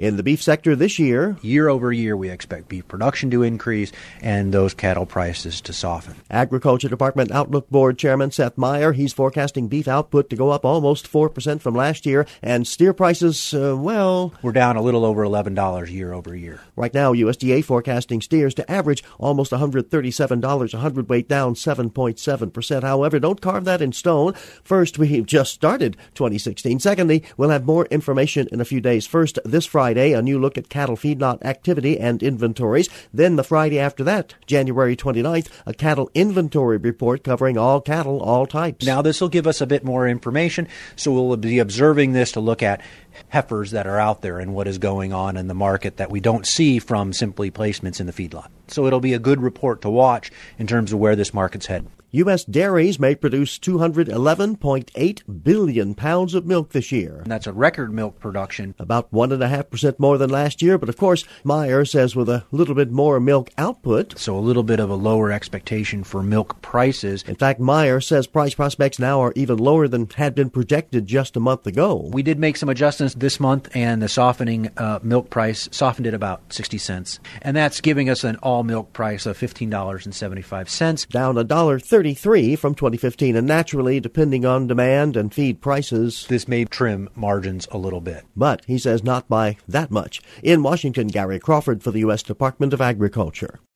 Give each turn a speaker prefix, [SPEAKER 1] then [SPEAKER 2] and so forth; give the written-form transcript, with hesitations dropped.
[SPEAKER 1] In the beef sector this year,
[SPEAKER 2] year over year, we expect beef production to increase and those cattle prices to soften.
[SPEAKER 1] Agriculture Department Outlook Board Chairman Seth Meyer, he's forecasting beef output to go up almost 4% from last year, and steer prices,
[SPEAKER 2] we're down a little over $11 year over year.
[SPEAKER 1] Right now, USDA forecasting steers to average almost $137 a hundredweight, down 7.7%. However, don't carve that in stone. First, we've just started 2016. Secondly, we'll have more information in a few days. First, this Friday, a new look at cattle feedlot activity and inventories. Then the Friday after that, January 29th, a cattle inventory report covering all cattle, all types.
[SPEAKER 2] Now, this will give us a bit more information, so we'll be observing this to look at heifers that are out there and what is going on in the market that we don't see from simply placements in the feedlot. So it'll be a good report to watch in terms of where this market's headed.
[SPEAKER 1] U.S. dairies may produce 211.8 billion pounds of milk this year.
[SPEAKER 2] And that's a record milk production.
[SPEAKER 1] About 1.5% more than last year, but of course, Meyer says with a little bit more milk output.
[SPEAKER 2] So a little bit of a lower expectation for milk prices.
[SPEAKER 1] In fact, Meyer says price prospects now are even lower than had been projected just a month ago.
[SPEAKER 2] We did make some adjustments this month, and the softening milk price softened it about 60 cents. And that's giving us an all-milk price of $15.75.
[SPEAKER 1] Down $1.33 from 2015, and naturally, depending on demand and feed prices,
[SPEAKER 2] this may trim margins a little bit.
[SPEAKER 1] But he says not by that much. In Washington, Gary Crawford for the U.S. Department of Agriculture.